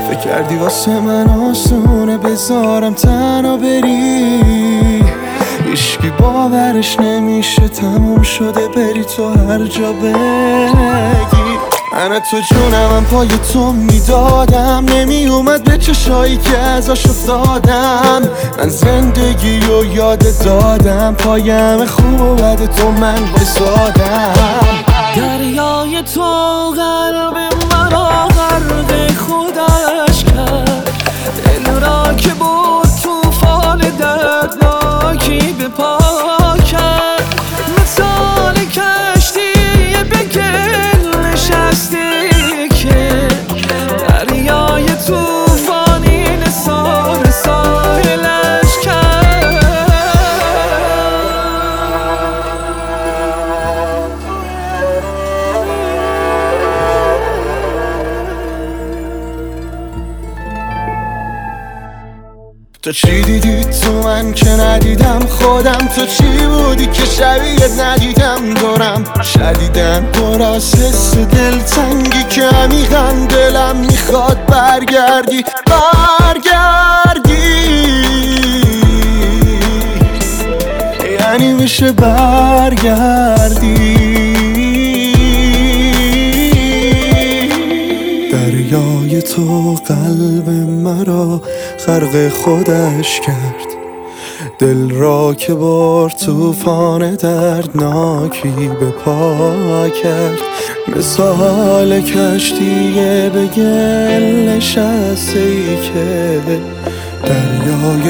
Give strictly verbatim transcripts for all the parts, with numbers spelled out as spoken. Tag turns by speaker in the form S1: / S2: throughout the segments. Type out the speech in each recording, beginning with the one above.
S1: فکر کردی واسه من آسونه بذارم تنها بری، هیچکی باورش نمیشه تموم شده بری تو هر جا بگی. من تو جونمم پای تو میدادم، نمی اومد به چشایی که ازش افتادم. من زندگی رو یاد دادم، پایم خوب و بد تو من بسادم.
S2: دریای تو قلب مرا غرق خودش کرد، دل را که برد توفان دردناکی به پا کرد. مثال کشتی به گل نشسته که دریای توفانی نثار ساحلش کرد.
S1: تو چی دیدی تو من که ندیدم خودم؟ تو چی بودی که شبیه ندیدم دورم؟ شدیدن پر از حس دلتنگی که عمیقاً دلم میخواد برگردی برگردی، یعنی میشه برگردی. دریای تو قلب مرا غرق خودش کرد، دل را که بار توفان دردناکی به پا کرد. مثال کشتی به گل نشسته ای که دریای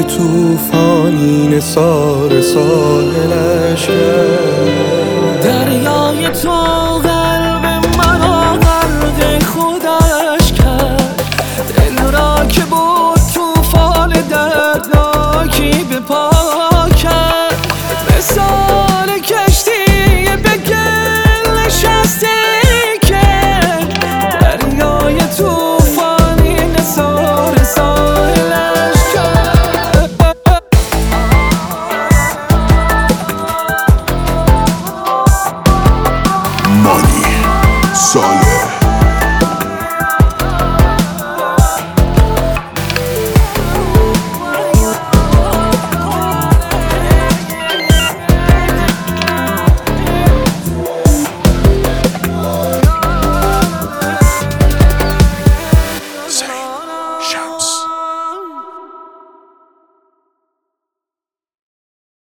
S1: توفانی نثار ساحلش کرد.
S2: دریای تو